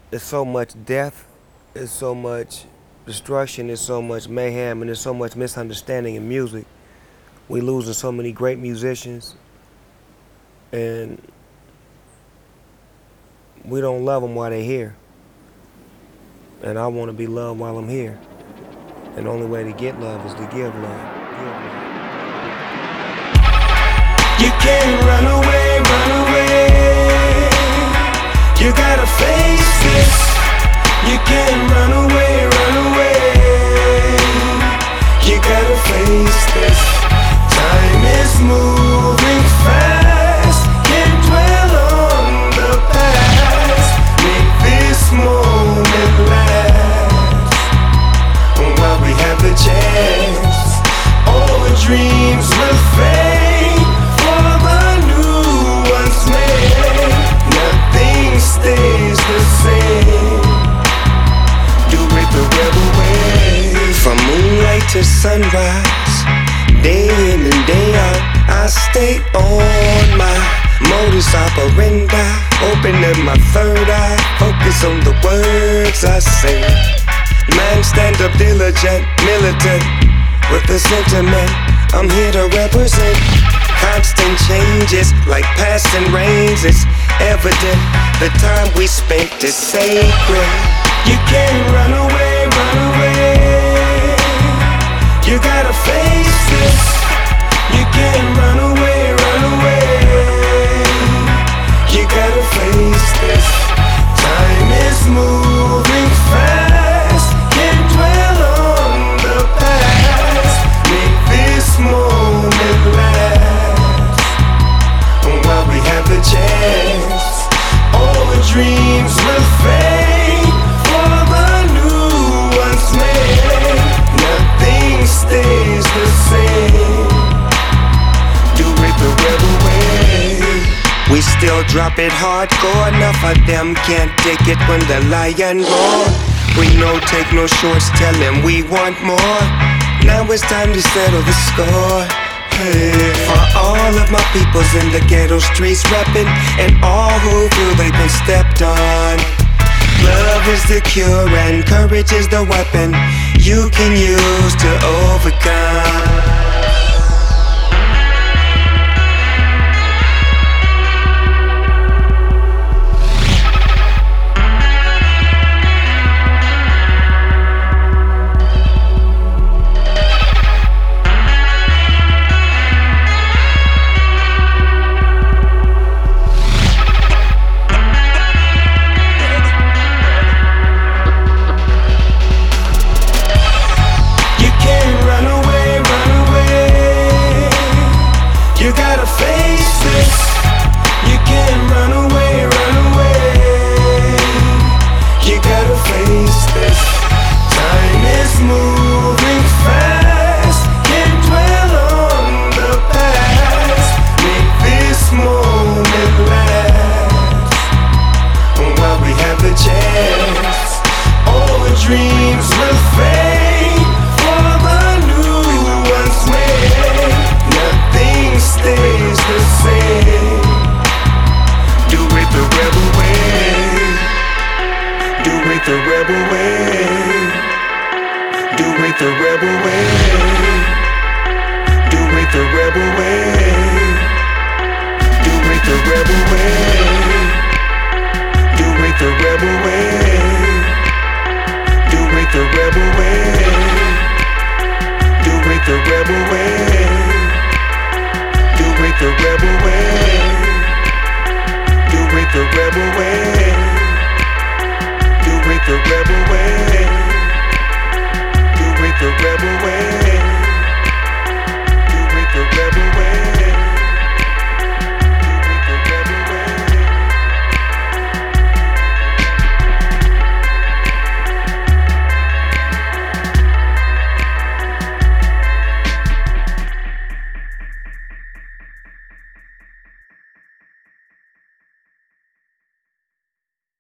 There's so much death, there's so much destruction, there's so much mayhem, and there's so much misunderstanding in music. We losing so many great musicians, and we don't love them while they're here. And I want to be loved while I'm here. And the only way to get love is to give love. You can't run away, run away. You gotta face this. You can't run away, run away. You gotta face this. Time is moving fast. Can't dwell on the past. Make this moment last while we have the chance. All the dreams will fade for the new ones made. Nothing stays the same. Do it the rebel way. From moonlight to sunrise, day in and day out, I stay on my modus operandi. Opening my third eye, focus on the words I say. Man, stand up diligent, militant, with the sentiment I'm here to represent. Constant changes like passing rains. It's evident the time we spent is sacred. You can't run away, run away. You gotta face this. You can't run away, run away. You gotta face this. Time is moving fast. Can't dwell on the past. Make this moment last while we have the chance. All the dreams will fade for the new ones made. Nothing stays the same. Do it the rebel way. We still drop it hardcore. Enough of them can't take it when the lion roar. We no take no shorts, tell them we want more. Now it's time to settle the score. Hey. For all of my peoples in the ghetto streets reppin', and all who feel they've been stepped on. Love is the cure and courage is the weapon you can use to overcome. You gotta face this. You can't run away, run away. You gotta face this. Time is moving fast. Can't dwell on the past. Make this moment last while we have the chance. All the dreams will fade for the new ones made. Nothing stays the same. Do it the rebel way. Do it the rebel way. Do it the rebel way. Do it the rebel way. Do it the rebel way. Do it the rebel